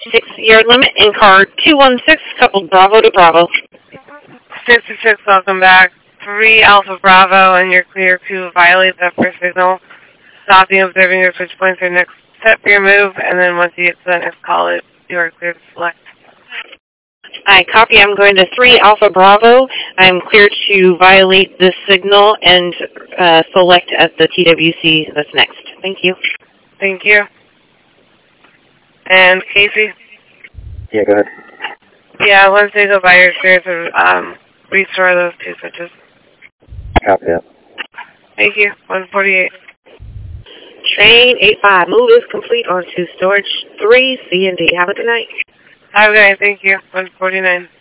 6-yard limit in car 216, coupled Bravo to Bravo. 66, welcome back. 3 Alpha Bravo, and you're clear to violate that first signal. Stopping, observing your switch points or next step your move, and then once you get to that next call, you are clear to select. I copy. I'm going to 3 Alpha Bravo. I'm clear to violate this signal and select at the TWC that's next. Thank you. Thank you. And Casey? Yeah, go ahead. Yeah, once they go by your clear to restore those 2 switches. Copy that. Thank you. 148. Train 85. Move is complete on to storage 3 C&D. Have a good night. Have a good night. Thank you. 149.